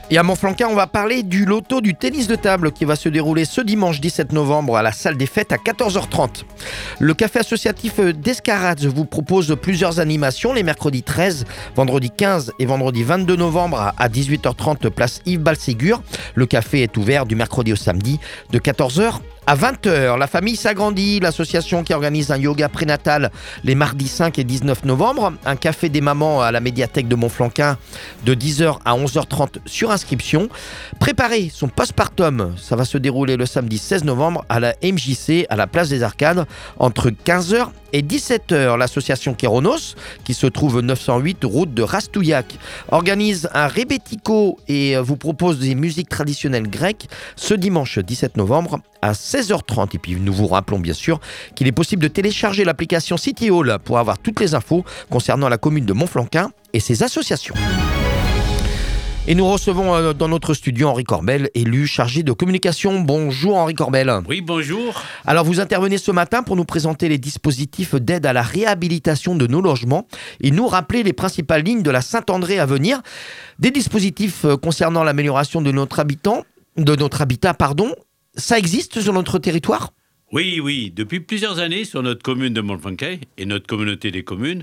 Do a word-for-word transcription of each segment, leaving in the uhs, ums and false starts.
Et à Montflanquin, on va parler du loto du tennis de table qui va se dérouler ce dimanche dix-sept novembre à la salle des fêtes à quatorze heures trente. Le café associatif d'Escarades vous propose plusieurs animations les mercredis treize, vendredi quinze et vendredi vingt-deux novembre à dix-huit heures trente place Yves Balségur. Le café est ouvert du mercredi au samedi de quatorze heures à vingt heures. La famille s'agrandit, l'association qui organise un yoga prénatal les mardis cinq et dix-neuf novembre, un café des mamans à la médiathèque de Montflanquin de dix heures à onze heures trente sur inscription. Préparer son postpartum, ça va se dérouler le samedi seize novembre à la M J C à la place des Arcades entre quinze heures et dix-sept heures. L'association Kéronos, qui se trouve neuf cent huit route de Rastouillac, organise un rébético et vous propose des musiques traditionnelles grecques ce dimanche dix-sept novembre à seize heures trente. Et puis nous vous rappelons bien sûr qu'il est possible de télécharger l'application City Hall pour avoir toutes les infos concernant la commune de Montflanquin et ses associations. Et nous recevons dans notre studio Henri Corbel, élu chargé de communication. Bonjour Henri Corbel. Oui, bonjour. Alors vous intervenez ce matin pour nous présenter les dispositifs d'aide à la réhabilitation de nos logements et nous rappeler les principales lignes de la Saint-André à venir. Des dispositifs concernant l'amélioration de notre habitant, de notre habitat, pardon. Ça existe sur notre territoire ? Oui, oui. Depuis plusieurs années, sur notre commune de Montflanquin et notre communauté des communes,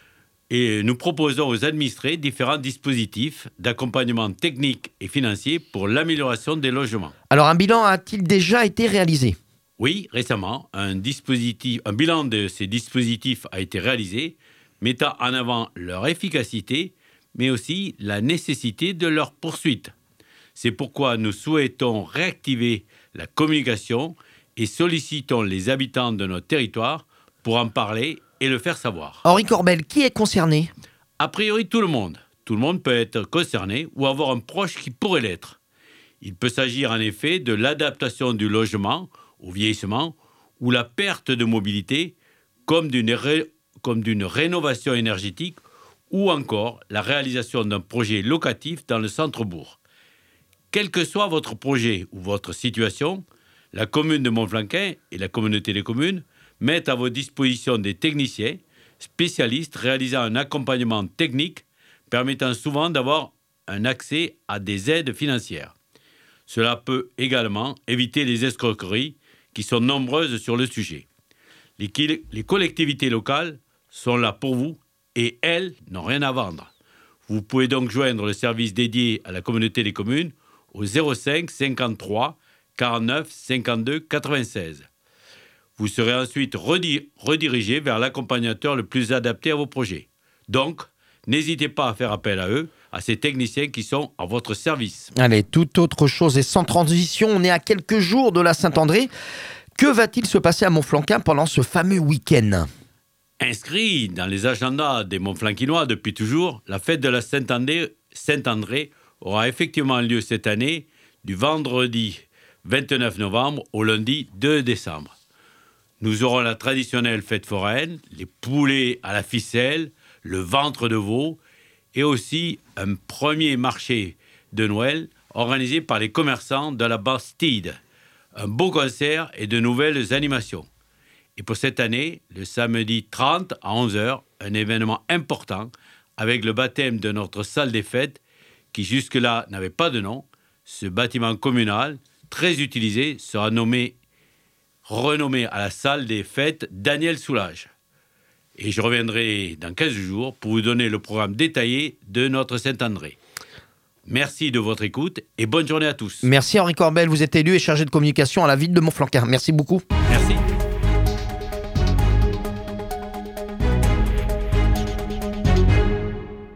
et nous proposons aux administrés différents dispositifs d'accompagnement technique et financier pour l'amélioration des logements. Alors, un bilan a-t-il déjà été réalisé ? Oui, récemment, un, dispositif, un bilan de ces dispositifs a été réalisé, mettant en avant leur efficacité, mais aussi la nécessité de leur poursuite. C'est pourquoi nous souhaitons réactiver la communication et sollicitons les habitants de notre territoire pour en parler et le faire savoir. Henri Corbel, qui est concerné ? A priori, tout le monde. Tout le monde peut être concerné ou avoir un proche qui pourrait l'être. Il peut s'agir en effet de l'adaptation du logement au vieillissement ou la perte de mobilité comme d'une, ré... comme d'une rénovation énergétique ou encore la réalisation d'un projet locatif dans le centre-bourg. Quel que soit votre projet ou votre situation, la commune de Montflanquin et la communauté des communes mettent à vos dispositions des techniciens spécialistes réalisant un accompagnement technique permettant souvent d'avoir un accès à des aides financières. Cela peut également éviter les escroqueries qui sont nombreuses sur le sujet. Les, les collectivités locales sont là pour vous et elles n'ont rien à vendre. Vous pouvez donc joindre le service dédié à la communauté des communes au zéro cinq cinquante-trois quarante-neuf cinquante-deux quatre-vingt-seize. Vous serez ensuite redi- redirigé vers l'accompagnateur le plus adapté à vos projets. Donc, n'hésitez pas à faire appel à eux, à ces techniciens qui sont à votre service. Allez, toute autre chose et sans transition, on est à quelques jours de la Saint-André. Que va-t-il se passer à Montflanquin pendant ce fameux week-end ? Inscrit dans les agendas des Montflanquinois depuis toujours, la fête de la Saint-André, Saint-André aura effectivement lieu cette année du vendredi vingt-neuf novembre au lundi deux décembre. Nous aurons la traditionnelle fête foraine, les poulets à la ficelle, le ventre de veau et aussi un premier marché de Noël organisé par les commerçants de la Bastide. Un beau concert et de nouvelles animations. Et pour cette année, le samedi trente à onze heures, un événement important avec le baptême de notre salle des fêtes qui jusque-là n'avait pas de nom. Ce bâtiment communal, très utilisé, sera nommé renommé à la salle des fêtes Daniel Soulage. Et je reviendrai dans quinze jours pour vous donner le programme détaillé de notre Saint-André. Merci de votre écoute et bonne journée à tous. Merci Henri Corbel, vous êtes élu et chargé de communication à la ville de Montflanquin. Merci beaucoup.